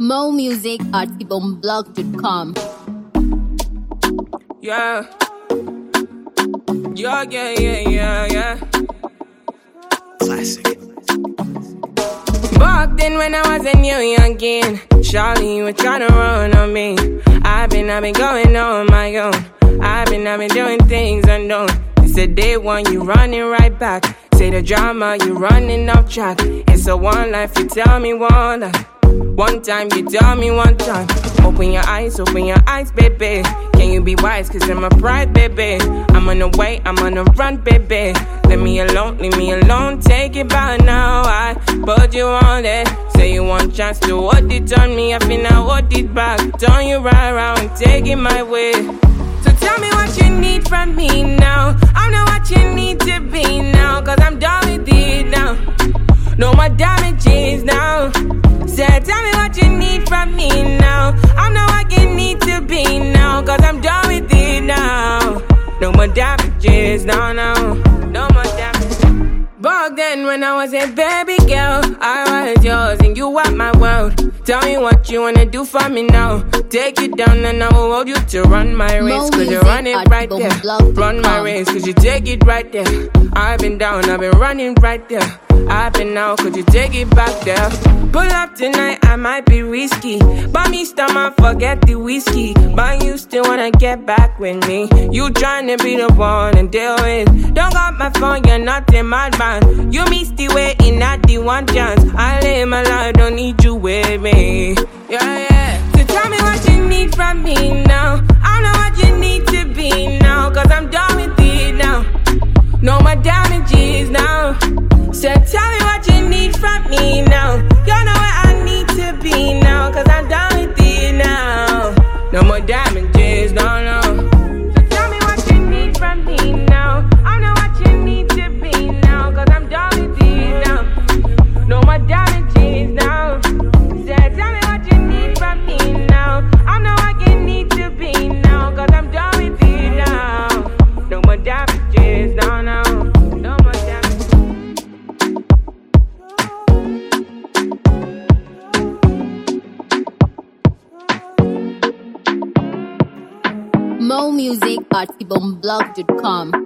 Mo Music at ibomblog.com. Yeah. Yeah. Classic. Back then when I was a new youngin', Charlie, you were tryna run on me. I've been going on my own. I've been doing things unknown. It's a day one, you running right back. Say the drama, you running off track. It's a one life, you tell me one life. One time, you tell me one time. Open your eyes, baby. Can you be wise, cause I'm a pride, baby. I'm on the way, I'm on the run, baby. Leave me alone, take it by now. I put you on it. Say you want chance to hold it on me, I finna hold it back. Turn you right around, take it my way. So tell me what you need from me now. I know what you need to be now, cause I'm done with it now. No more damages now. So tell me what you need from me now. I know what you need to be now, cause I'm done with it now. No more damages, no more damages. Back then when I was a baby girl, I was yours and you were my world. Tell me what you wanna do for me now. Take it down and I will hold you to run my race, cause you run it right there. Run my race, cause you take it right there. I've been down, I've been running right there. I've been out, could you take it back there? Pull up tonight, I might be risky. But me stomach, forget the whiskey. But you still wanna get back with me. You tryna be the one and deal with. Don't got my phone, you're not in my band. You missed the way in at the one chance. I live my life, don't need you with me. Yeah. So tell me what you need from me now. I know what you need to be now, cause I'm done with it now. No more damages now. So tell me what you need from me now. You know where I need to be now, cause I'm done with it now. No more damages, no. So tell me what you need from me now. I know what you need to be now, cause I'm done with it now. No more damages now. So tell me what you need from me now. I know what you need to be now, cause I'm done with it now. No more damages, no. No more damages. Mo Music at ibomblog.com.